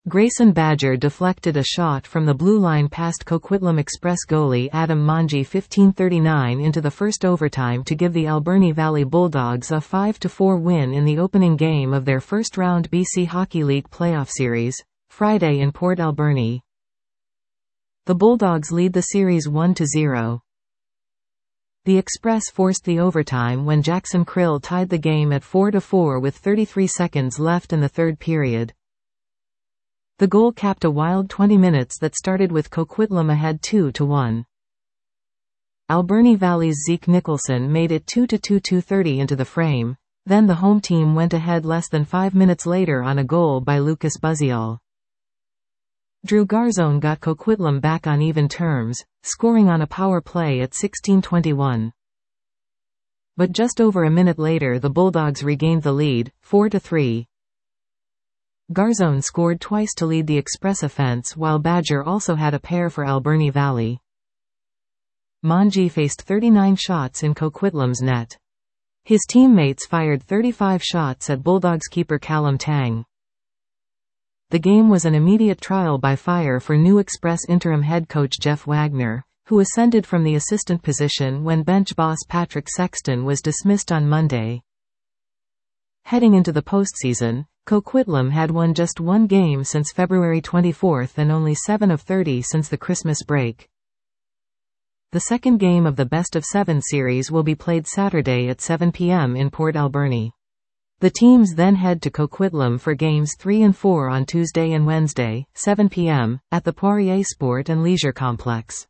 Grayson Badger deflected a shot from the blue line past Coquitlam Express goalie Adam Manji 15:39 into the first overtime to give the Alberni Valley Bulldogs a 5-4 win in the opening game of their first-round BC Hockey League playoff series, Friday in Port Alberni. The Bulldogs lead the series 1-0. The Express forced the overtime when Jackson Krill tied the game at 4-4 with 33 seconds left in the third period. The goal capped a wild 20 minutes that started with Coquitlam ahead 2-1. Alberni Valley's Zeke Nicholson made it 2-2 2:30 into the frame, then the home team went ahead less than 5 minutes later on a goal by Lucas Buzial. Drew Garzone got Coquitlam back on even terms, scoring on a power play at 16:21. But just over a minute later the Bulldogs regained the lead, 4-3. Garzone scored twice to lead the Express offense while Badger also had a pair for Alberni Valley. Manji faced 39 shots in Coquitlam's net. His teammates fired 35 shots at Bulldogs keeper Callum Tang. The game was an immediate trial by fire for new Express interim head coach Jeff Wagner, who ascended from the assistant position when bench boss Patrick Sexton was dismissed on Monday. Heading into the postseason, Coquitlam had won just one game since February 24 and only 7 of 30 since the Christmas break. The second game of the best-of-7 series will be played Saturday at 7 p.m. in Port Alberni. The teams then head to Coquitlam for games 3 and 4 on Tuesday and Wednesday, 7 p.m., at the Poirier Sport and Leisure Complex.